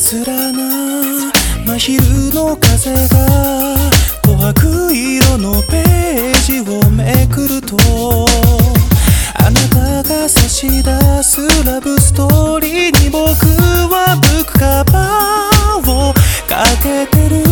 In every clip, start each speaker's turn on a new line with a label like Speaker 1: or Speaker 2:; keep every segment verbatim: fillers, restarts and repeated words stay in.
Speaker 1: つらな真昼の風が琥珀色のページをめくると、あなたが差し出すラブストーリーに僕はブックカバーをかけてる、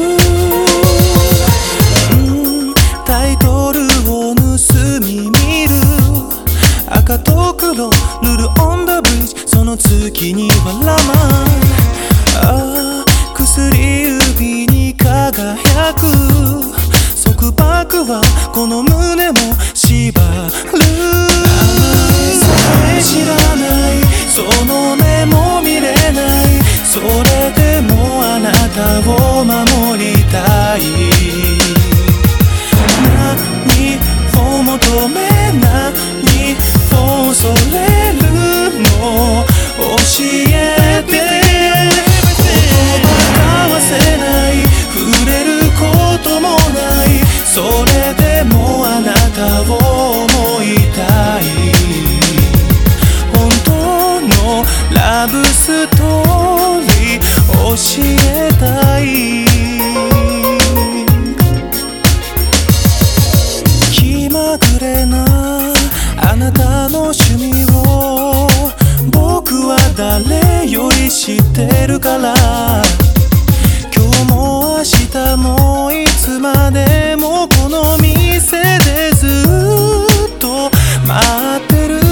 Speaker 1: うん、タイトルを盗み見る赤と黒塗るオンダブリッジ、その月にはラマン、ああ薬指に輝く束縛はこの胸も縛る、知らないその目も見れない、それでもあなたを守りたい、何を求め何を恐れるの教えて、言葉交わせない、触れることもない、それでもあなたを思いたい、本当のラブストーリー教えたい、気まぐれなあなたの趣味を僕は誰より知ってるから、今日も明日もいつまでもこの店でずっと待ってる、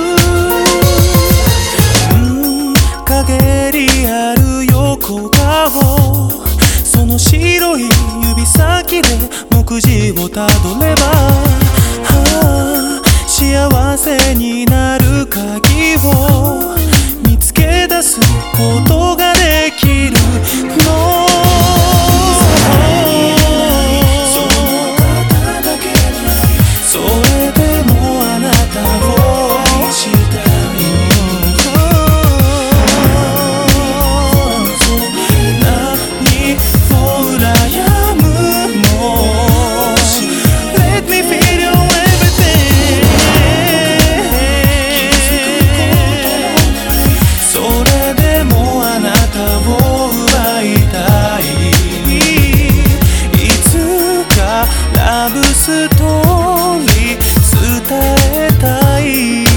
Speaker 1: うん陰りある横顔、その白い指先で目次をたどれば、はあ幸せになる鍵を見つけ出すことができるの、それでもあなたを愛したい、何を羨むの Let me feel your everything、 それでもあなたを奪いたい、いつかラブストーリー伝えたい、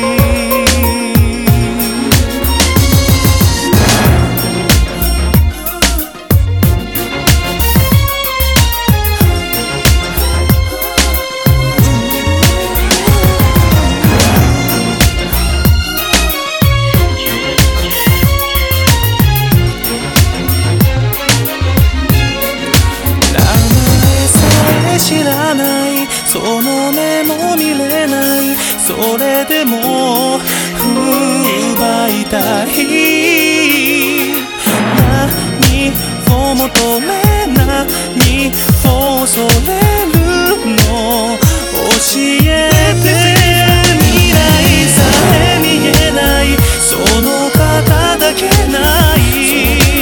Speaker 1: 知らないその目も見れない、それでも奪いたい、何を求め何を恐れるの教えて、未来さえ見えないその方だけない、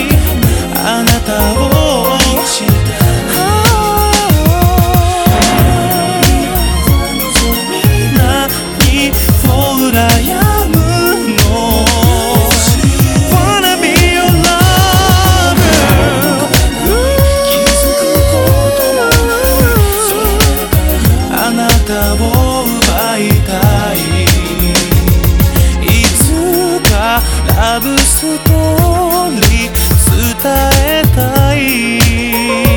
Speaker 1: あなたを知ったを奪いたい、いつかラブストーリー伝えたい。